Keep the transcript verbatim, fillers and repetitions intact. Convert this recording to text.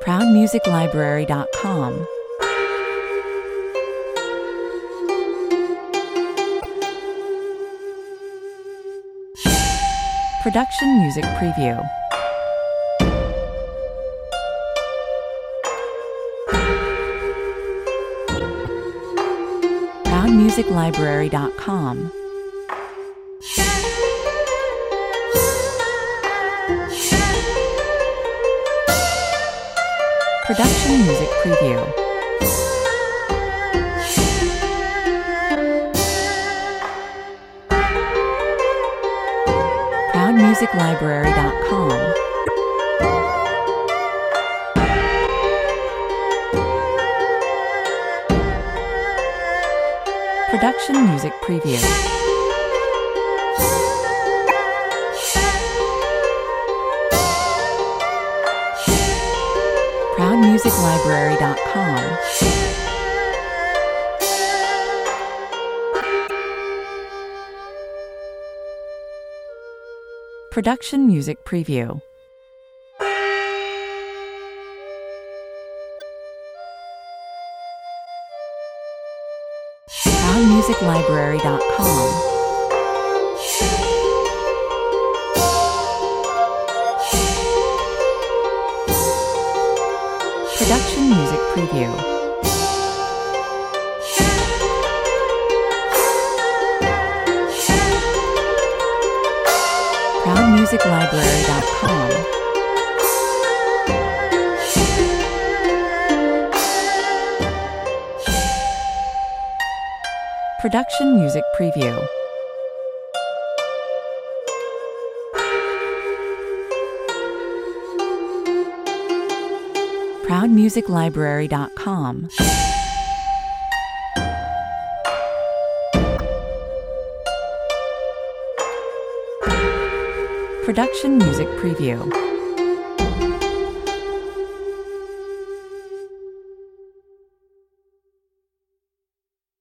proud music library dot com. Production music preview. proud music library dot com. Production music preview. proud music library dot com. Production music preview. proud music library dot com. Production music preview. proud music library dot com. Production music preview. proud music library dot com. Production music preview. proud music library dot com. Production music preview.